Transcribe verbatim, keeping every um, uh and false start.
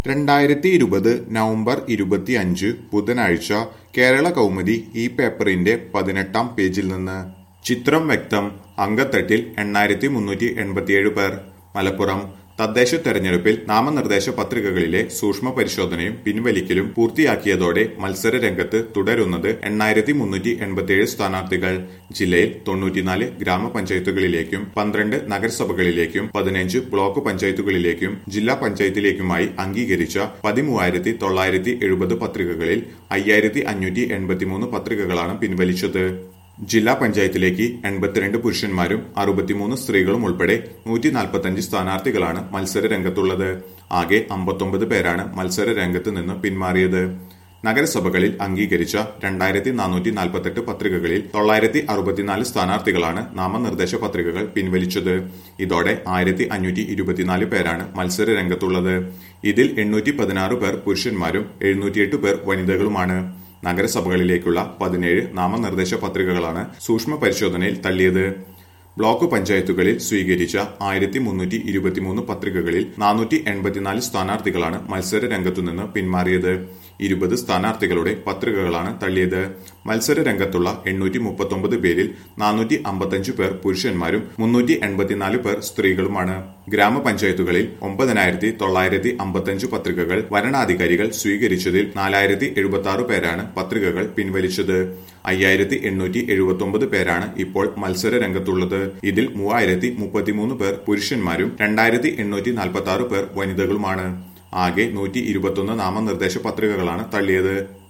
രണ്ടായിരത്തി ഇരുപത് നവംബർ ഇരുപത്തിയഞ്ച് ബുധനാഴ്ച കേരള കൗമുദി ഈ പേപ്പറിന്റെ പതിനെട്ടാം പേജിൽ നിന്ന് ചിത്രം വ്യക്തം. അങ്കത്തട്ടിൽ എണ്ണായിരത്തി മുന്നൂറ്റി എൺപത്തിയേഴ് പേർ. മലപ്പുറം തദ്ദേശ തെരഞ്ഞെടുപ്പിൽ നാമനിർദ്ദേശ പത്രികകളിലെ സൂക്ഷ്മ പരിശോധനയും പിൻവലിക്കലും പൂർത്തിയാക്കിയതോടെ മത്സര രംഗത്ത് തുടരുന്നത് എണ്ണായിരത്തി മുന്നൂറ്റി എൺപത്തിയേഴ് സ്ഥാനാർത്ഥികൾ. ജില്ലയിൽ തൊണ്ണൂറ്റിനാല് ഗ്രാമപഞ്ചായത്തുകളിലേക്കും പന്ത്രണ്ട് നഗരസഭകളിലേക്കും പതിനഞ്ച് ബ്ലോക്ക് പഞ്ചായത്തുകളിലേക്കും ജില്ലാ പഞ്ചായത്തിലേക്കുമായി അംഗീകരിച്ച പതിമൂവായിരത്തി തൊള്ളായിരത്തി എഴുപത് പത്രികകളിൽ അയ്യായിരത്തി അഞ്ഞൂറ്റി എൺപത്തിമൂന്ന് പത്രികകളാണ് പിൻവലിച്ചത്. ജില്ലാ പഞ്ചായത്തിലേക്ക് എൺപത്തിരണ്ട് പുരുഷന്മാരും അറുപത്തിമൂന്ന് സ്ത്രീകളും ഉൾപ്പെടെ നൂറ്റി നാൽപ്പത്തിയഞ്ച് സ്ഥാനാർത്ഥികളാണ് മത്സര രംഗത്തുള്ളത്. ആകെ അമ്പത്തൊമ്പത് പേരാണ് മത്സര രംഗത്ത് നിന്ന് പിന്മാറിയത്. നഗരസഭകളിൽ അംഗീകരിച്ച രണ്ടായിരത്തി നാനൂറ്റി നാൽപ്പത്തെട്ട് പത്രികകളിൽ തൊള്ളായിരത്തി അറുപത്തിനാല് സ്ഥാനാർത്ഥികളാണ് നാമനിർദ്ദേശ പത്രികകൾ പിൻവലിച്ചത്. ഇതോടെ ആയിരത്തി അഞ്ഞൂറ്റി ഇരുപത്തിനാല് പേരാണ് മത്സര രംഗത്തുള്ളത്. ഇതിൽ എണ്ണൂറ്റി പതിനാറ് പേർ പുരുഷന്മാരും എഴുന്നൂറ്റിയെട്ട് പേർ വനിതകളുമാണ്. നഗരസഭകളിലേക്കുള്ള പതിനേഴ് നാമനിർദ്ദേശ പത്രികകളാണ് സൂക്ഷ്മ പരിശോധനയിൽ തള്ളിയത്. ബ്ലോക്ക് പഞ്ചായത്തുകളിൽ സ്വീകരിച്ച ആയിരത്തി മുന്നൂറ്റി ഇരുപത്തിമൂന്ന് പത്രികകളിൽ നാനൂറ്റി എൺപത്തിനാല് സ്ഥാനാർത്ഥികളാണ് മത്സര രംഗത്തുനിന്ന് പിന്മാറിയത്. ഇരുപത് സ്ഥാനാർത്ഥികളുടെ പത്രികകളാണ് തള്ളിയത്. മത്സര രംഗത്തുള്ള എണ്ണൂറ്റി മുപ്പത്തൊമ്പത് പേരിൽ നാനൂറ്റി അമ്പത്തഞ്ച് പേർ പുരുഷന്മാരും മുന്നൂറ്റി എൺപത്തിനാല് പേർ സ്ത്രീകളുമാണ്. ഗ്രാമപഞ്ചായത്തുകളിൽ ഒമ്പതിനായിരത്തി തൊള്ളായിരത്തി അമ്പത്തഞ്ച് പത്രികകൾ വരണാധികാരികൾ സ്വീകരിച്ചതിൽ നാലായിരത്തി എഴുപത്തി ആറ് പേരാണ് പത്രികകൾ പിൻവലിച്ചത്. അയ്യായിരത്തി എണ്ണൂറ്റി എഴുപത്തി ഒമ്പത് പേരാണ് ഇപ്പോൾ മത്സര രംഗത്തുള്ളത്. ഇതിൽ മൂവായിരത്തി മുപ്പത്തിമൂന്ന് പേർ പുരുഷന്മാരും രണ്ടായിരത്തി എണ്ണൂറ്റി നാൽപ്പത്തി ആറ് പേർ വനിതകളുമാണ്. ആകെ നൂറ്റി ഇരുപത്തൊന്ന് നാമനിർദ്ദേശ പത്രികകളാണ് തള്ളിയത്.